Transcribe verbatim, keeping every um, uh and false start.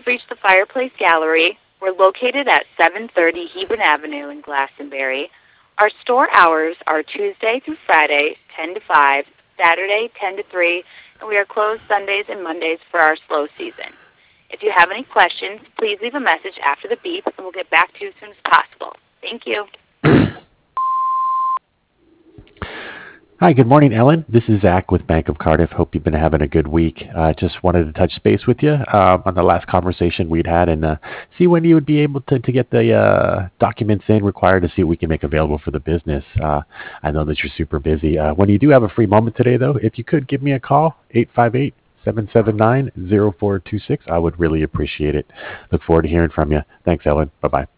have reached the Fireplace Gallery. We're located at seven thirty Hebron Avenue in Glastonbury. Our store hours are Tuesday through Friday, ten to five, Saturday, ten to three, and we are closed Sundays and Mondays for our slow season. If you have any questions, please leave a message after the beep, and we'll get back to you as soon as possible. Thank you. Hi, good morning, Ellen. This is Zach with Bank of Cardiff. Hope you've been having a good week. I uh, just wanted to touch base with you uh, on the last conversation we'd had and uh, see when you would be able to, to get the uh, documents in required to see what we can make available for the business. Uh, I know that you're super busy. Uh, when you do have a free moment today, though, if you could give me a call, eight five eight, seven seven nine, zero four two six, I would really appreciate it. Look forward to hearing from you. Thanks, Ellen. Bye-bye.